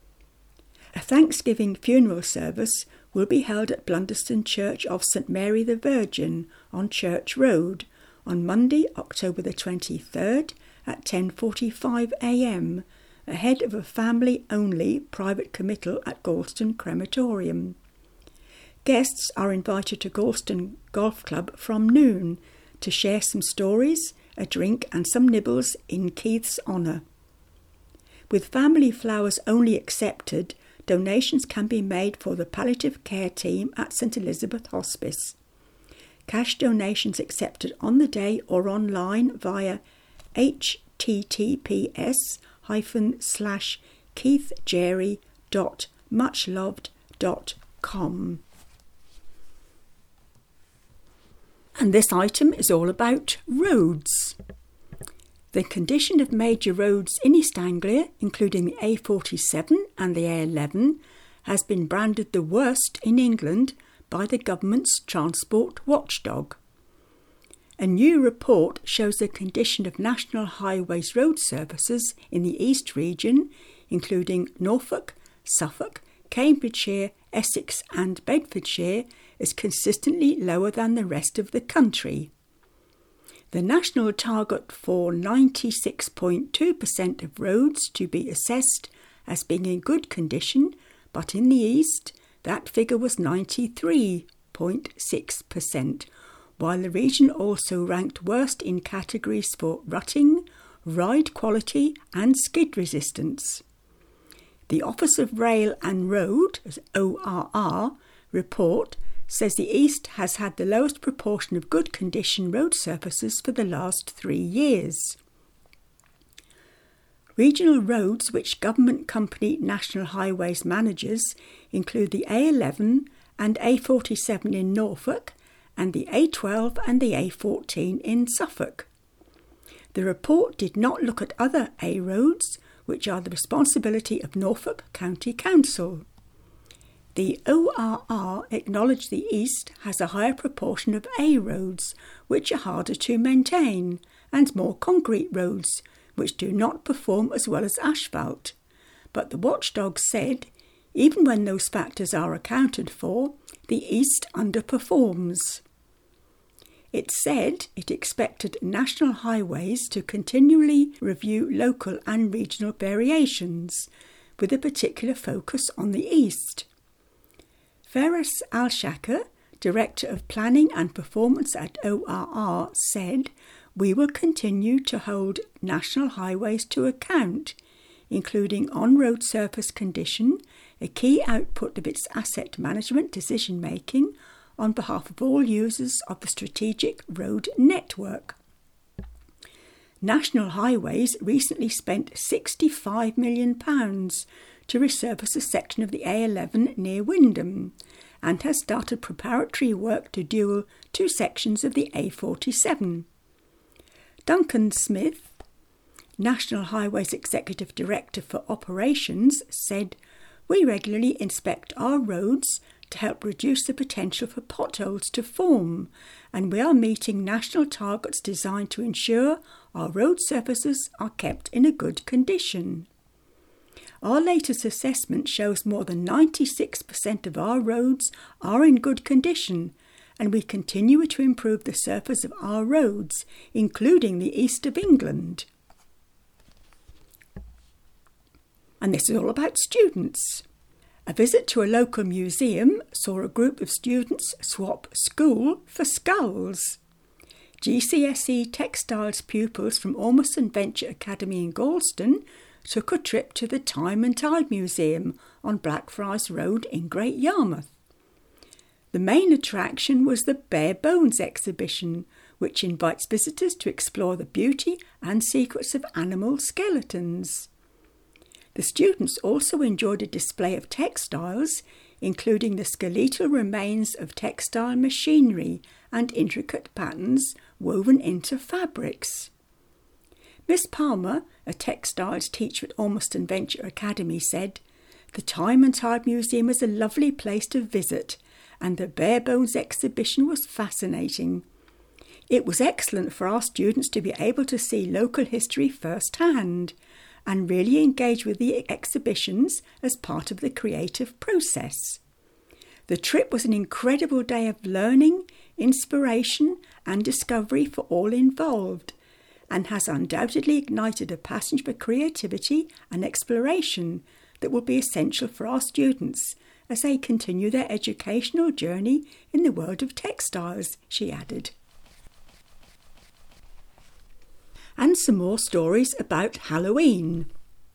A Thanksgiving funeral service will be held at Blunderston Church of St Mary the Virgin on Church Road on Monday, October the twenty-third at ten forty-five a m, ahead of a family-only private committal at Gorleston Crematorium. Guests are invited to Gorleston Golf Club from noon to share some stories, a drink and some nibbles in Keith's honour. With family flowers only accepted, donations can be made for the palliative care team at St Elizabeth Hospice. Cash donations accepted on the day or online via https hyphen slash keithjerry dot muchloved dot com. And this item is all about roads. The condition of major roads in East Anglia, including the A forty-seven and the A eleven, has been branded the worst in England by the government's transport watchdog. A new report shows the condition of National Highways road services in the East region, including Norfolk, Suffolk, Cambridgeshire, Essex and Bedfordshire, is consistently lower than the rest of the country. The national target for ninety-six point two percent of roads to be assessed as being in good condition, but in the East, that figure was ninety-three point six percent, while the region also ranked worst in categories for rutting, ride quality and skid resistance. The Office of Rail and Road, as O R R, report says the East has had the lowest proportion of good condition road surfaces for the last three years. Regional roads which government company National Highways manages include the A eleven and A forty-seven in Norfolk and the A twelve and the A fourteen in Suffolk. The report did not look at other A roads, which are the responsibility of Norfolk County Council. The O R R acknowledged the East has a higher proportion of A roads, which are harder to maintain, and more concrete roads, which do not perform as well as asphalt. But the watchdog said, even when those factors are accounted for, the East underperforms. It said it expected National Highways to continually review local and regional variations, with a particular focus on the East. Faris Al-Shaka, Director of Planning and Performance at O R R, said, "We will continue to hold National Highways to account, including on-road surface condition, a key output of its asset management decision-making on behalf of all users of the strategic road network." National Highways recently spent sixty-five million pounds to resurface a section of the A eleven near Wymondham, and has started preparatory work to dual two sections of the A forty-seven. Duncan Smith, National Highways Executive Director for Operations, said, "We regularly inspect our roads to help reduce the potential for potholes to form, and we are meeting national targets designed to ensure our road surfaces are kept in a good condition. Our latest assessment shows more than ninety-six percent of our roads are in good condition, and we continue to improve the surface of our roads, including the east of England." And this is all about students. A visit to a local museum saw a group of students swap school for skulls. G C S E textiles pupils from Ormiston Venture Academy in Galston took a trip to the Time and Tide Museum on Blackfriars Road in Great Yarmouth. The main attraction was the Bare Bones exhibition, which invites visitors to explore the beauty and secrets of animal skeletons. The students also enjoyed a display of textiles, including the skeletal remains of textile machinery and intricate patterns woven into fabrics. Miss Palmer, a textiles teacher at Ormiston Venture Academy, said, "The Time and Tide Museum is a lovely place to visit, and the Bare Bones exhibition was fascinating. It was excellent for our students to be able to see local history firsthand and really engage with the exhibitions as part of the creative process. The trip was an incredible day of learning, inspiration and discovery for all involved, and has undoubtedly ignited a passion for creativity and exploration that will be essential for our students as they continue their educational journey in the world of textiles," she added. And some more stories about Halloween.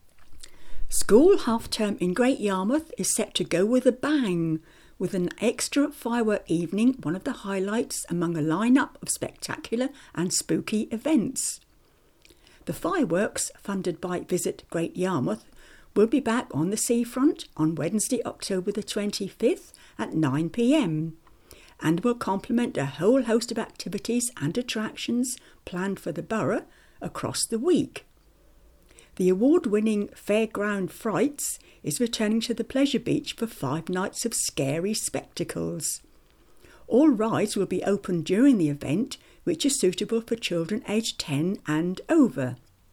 School half-term in Great Yarmouth is set to go with a bang, with an extra firework evening one of the highlights among a line-up of spectacular and spooky events. The fireworks, funded by Visit Great Yarmouth, will be back on the seafront on Wednesday, October the twenty-fifth at nine p m, and will complement a whole host of activities and attractions planned for the borough across the week. The award-winning Fairground Frights is returning to the Pleasure Beach for five nights of scary spectacles. All rides will be open during the event, which is suitable for children aged ten and over.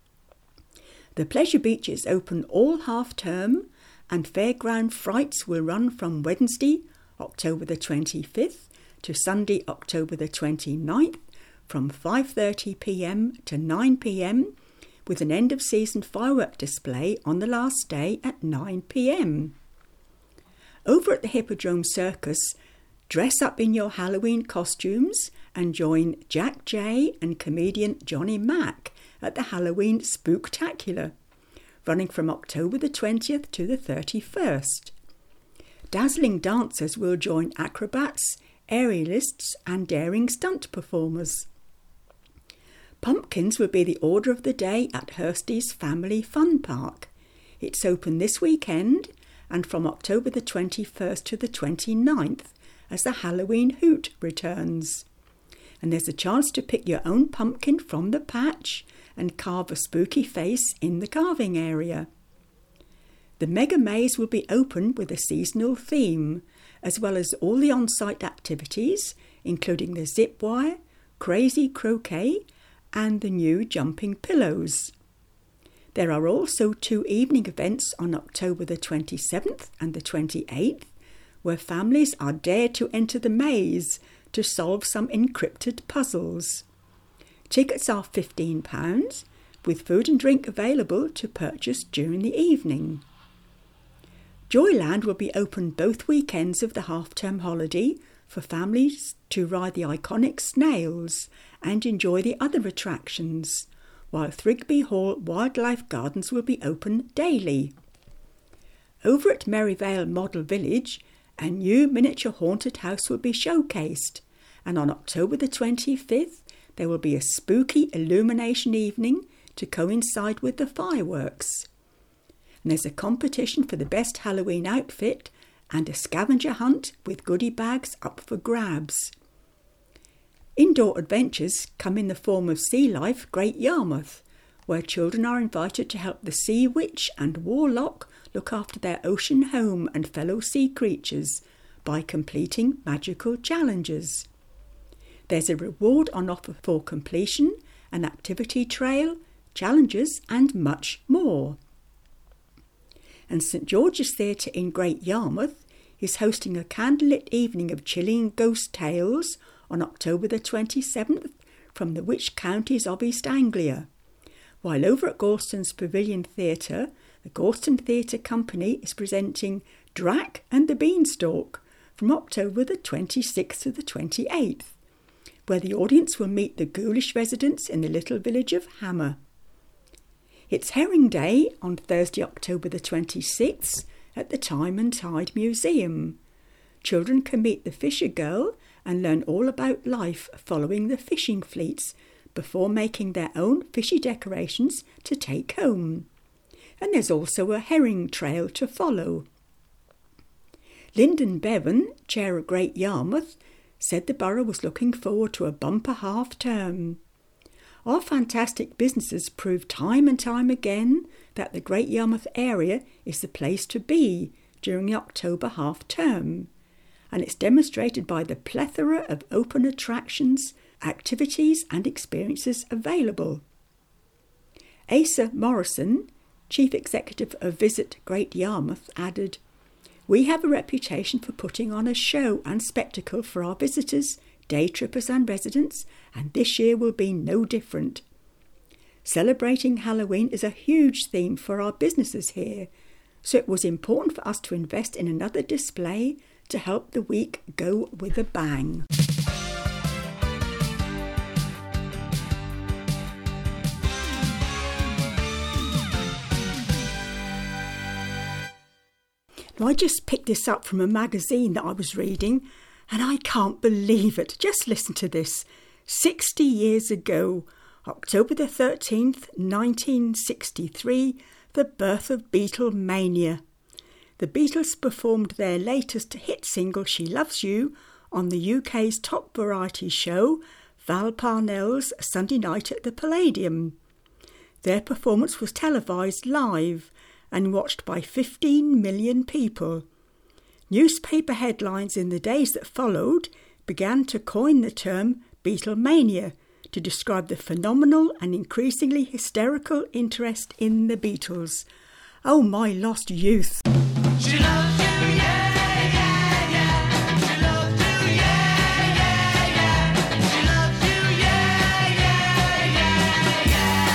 The Pleasure Beach is open all half-term, and Fairground Frights will run from Wednesday, October the twenty-fifth to Sunday, October the twenty-ninth, from five thirty p m to nine p m, with an end-of-season firework display on the last day at nine p m. Over at the Hippodrome Circus, dress up in your Halloween costumes and join Jack Jay and comedian Johnny Mack at the Halloween Spooktacular, running from October the twentieth to the thirty-first. Dazzling dancers will join acrobats, aerialists and daring stunt performers. Pumpkins will be the order of the day at Hursty's Family Fun Park. It's open this weekend and from October the twenty-first to the twenty-ninth as the Halloween Hoot returns. And there's a chance to pick your own pumpkin from the patch and carve a spooky face in the carving area. The Mega Maze will be open with a seasonal theme, as well as all the on-site activities, including the zip wire, crazy croquet, and the new jumping pillows. There are also two evening events on October the twenty-seventh and the twenty-eighth, where families are dared to enter the maze to solve some encrypted puzzles. Tickets are fifteen pounds, with food and drink available to purchase during the evening. Joyland will be open both weekends of the half-term holiday for families to ride the iconic snails and enjoy the other attractions, while Thrigby Hall Wildlife Gardens will be open daily. Over at Merivale Model Village, a new miniature haunted house will be showcased, and on October the twenty-fifth there will be a spooky illumination evening to coincide with the fireworks. And there's a competition for the best Halloween outfit and a scavenger hunt with goodie bags up for grabs. Indoor adventures come in the form of Sea Life Great Yarmouth, where children are invited to help the Sea Witch and Warlock look after their ocean home and fellow sea creatures by completing magical challenges. There's a reward on offer for completion, an activity trail, challenges and much more. And St George's Theatre in Great Yarmouth is hosting a candlelit evening of chilling ghost tales on October the twenty-seventh from the witch counties of East Anglia. While over at Gorstan's Pavilion Theatre, the Gorston Theatre Company is presenting Drac and the Beanstalk from October the twenty-sixth to the twenty-eighth, where the audience will meet the ghoulish residents in the little village of Hammer. It's Herring Day on Thursday, October the twenty-sixth at the Time and Tide Museum. Children can meet the Fisher Girl and learn all about life following the fishing fleets before making their own fishy decorations to take home. And there's also a herring trail to follow. Lyndon Bevan, Chair of Great Yarmouth, said the borough was looking forward to a bumper half-term. Our fantastic businesses prove time and time again that the Great Yarmouth area is the place to be during the October half-term, and it's demonstrated by the plethora of open attractions, activities and experiences available. Asa Morrison, Chief Executive of Visit Great Yarmouth, added, "We have a reputation for putting on a show and spectacle for our visitors, day trippers and residents, and this year will be no different. Celebrating Halloween is a huge theme for our businesses here, so it was important for us to invest in another display to help the week go with a bang." I just picked this up from a magazine that I was reading, and I can't believe it. Just listen to this. Sixty years ago, October the thirteenth, nineteen sixty-three, the birth of Beatlemania. The Beatles performed their latest hit single, She Loves You, on the U K's top variety show, Val Parnell's Sunday Night at the Palladium. Their performance was televised live and watched by fifteen million people. Newspaper headlines in the days that followed began to coin the term Beatlemania to describe the phenomenal and increasingly hysterical interest in the Beatles. Oh, my lost youth! She loves you, yeah, yeah, yeah. She loves you, yeah, yeah, yeah. She loves you, yeah, yeah,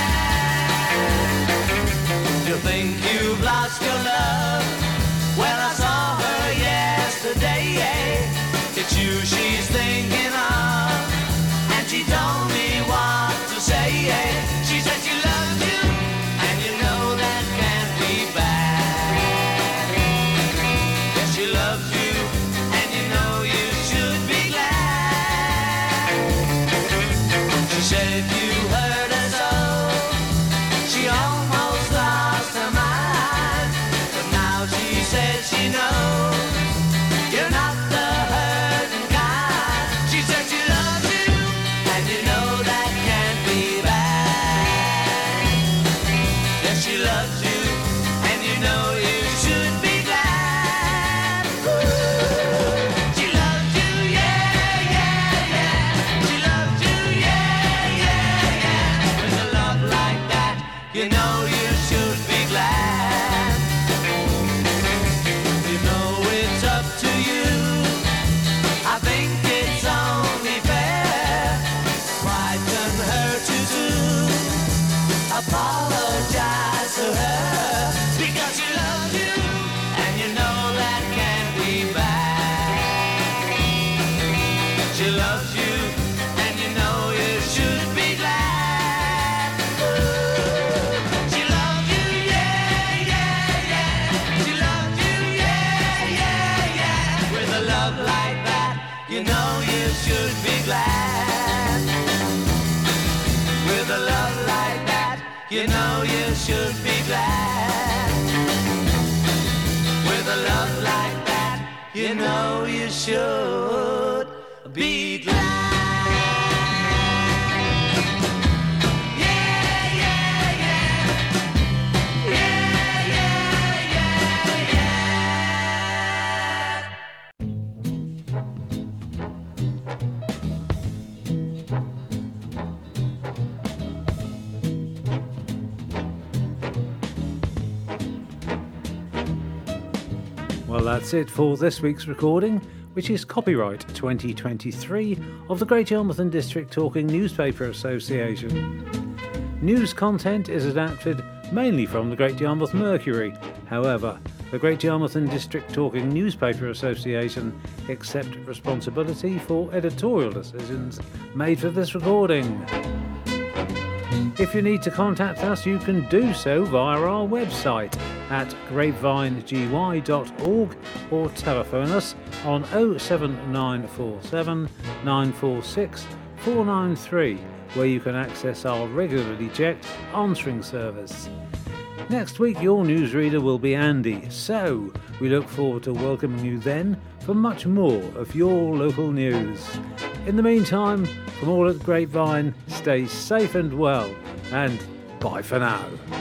yeah, yeah. You think you've lost your love? Well, I saw her yesterday, yeah. It's you she's thinking of, and she told me what to say, yeah. She said she loves you, and you know that can't be bad. Yes, she loves you, and you know you should be glad. She said you hurt her so, she almost lost her mind, but now she says she knows you're not the hurting kind. She said she loves you, and you know that can't be bad. Yes, she loves you, and you know you should be glad. Ooh. She loves you, yeah, yeah, yeah. She loves you, yeah, yeah, yeah. With a love like that, you know you should be glad. You know it's up to you. I think it's only fair. Pride can hurt you too. Apologize to her because she loves you, and you know that can't be bad. you know you should be glad. With a love like that, you know you should be glad. Well, that's it for this week's recording, which is copyright twenty twenty-three of the Great Yarmouth and District Talking Newspaper Association. News content is adapted mainly from the Great Yarmouth Mercury. However, the Great Yarmouth and District Talking Newspaper Association accept responsibility for editorial decisions made for this recording. If you need to contact us, you can do so via our website at grapevine g y dot org or telephone us on oh seven nine four seven nine four six four nine three, where you can access our regularly checked answering service. Next week your newsreader will be Andy, so we look forward to welcoming you then for much more of your local news. In the meantime, from all at Grapevine, stay safe and well, and bye for now.